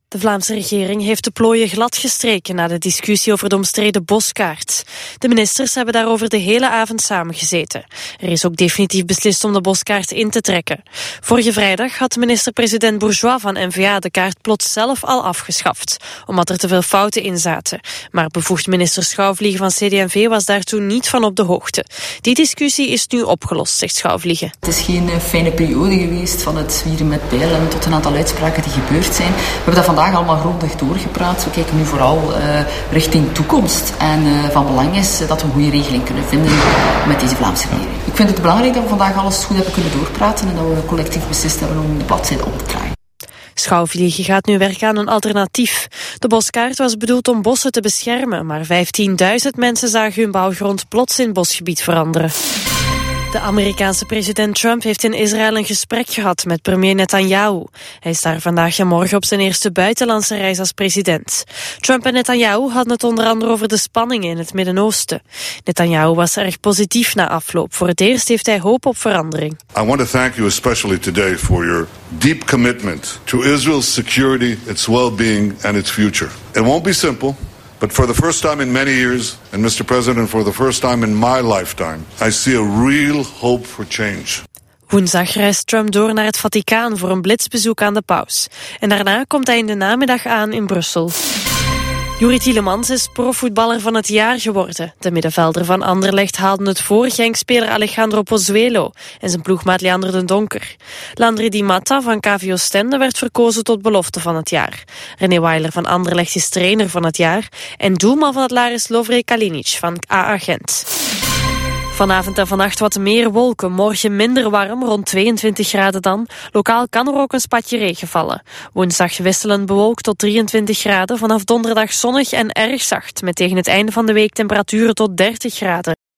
De Vlaamse regering heeft de plooien glad gestreken na de discussie over de omstreden boskaart. De ministers hebben daarover de hele avond samengezeten. Er is ook definitief beslist om de boskaart in te trekken. Vorige vrijdag had minister-president Bourgeois van N-VA de kaart plots zelf al afgeschaft, omdat er te veel fouten in zaten. Maar bevoegd minister Schouwvliegen van CD&V was daar toen niet van op de hoogte. Die discussie is nu opgelost, zegt Schouwvliegen. Het is geen fijne periode geweest van het zwieren met pijlen tot een aantal uitspraken die gebeurd zijn. We hebben dat vandaag allemaal grondig doorgepraat. We kijken nu vooral richting toekomst. En van belang is dat we een goede regeling kunnen vinden met deze Vlaamse regering. Ik vind het belangrijk dat we vandaag alles goed hebben kunnen doorpraten en dat we collectief beslist hebben om de bladzijde om te draaien. Schouwvliegen gaat nu werken aan een alternatief. De boskaart was bedoeld om bossen te beschermen, maar 15.000 mensen zagen hun bouwgrond plots in bosgebied veranderen. De Amerikaanse president Trump heeft in Israël een gesprek gehad met premier Netanyahu. Hij is daar vandaag en morgen op zijn eerste buitenlandse reis als president. Trump en Netanyahu hadden het onder andere over de spanningen in het Midden-Oosten. Netanyahu was erg positief na afloop. Voor het eerst heeft hij hoop op verandering. I want to thank you especially today for your deep commitment to Israel's security, its well-being and its future. It won't be simple. But for the first time in many years, and Mr. President, for the first time in my lifetime, I see a real hope for change. Woensdag reist Trump door naar het Vaticaan voor een blitsbezoek aan de paus. En daarna komt hij in de namiddag aan in Brussel. Juri Tielemans is profvoetballer van het jaar geworden. De middenvelder van Anderlecht haalde het voor Genk-speler Alejandro Pozuelo en zijn ploegmaat Leander den Donker. Landry Di Matta van KV Oostende werd verkozen tot belofte van het jaar. René Weiler van Anderlecht is trainer van het jaar en doelman van het jaar is Lovre Kalinic van AA Gent. Vanavond en vannacht wat meer wolken, morgen minder warm, rond 22 graden dan. Lokaal kan er ook een spatje regen vallen. Woensdag wisselend bewolkt tot 23 graden, vanaf donderdag zonnig en erg zacht, met tegen het einde van de week temperaturen tot 30 graden.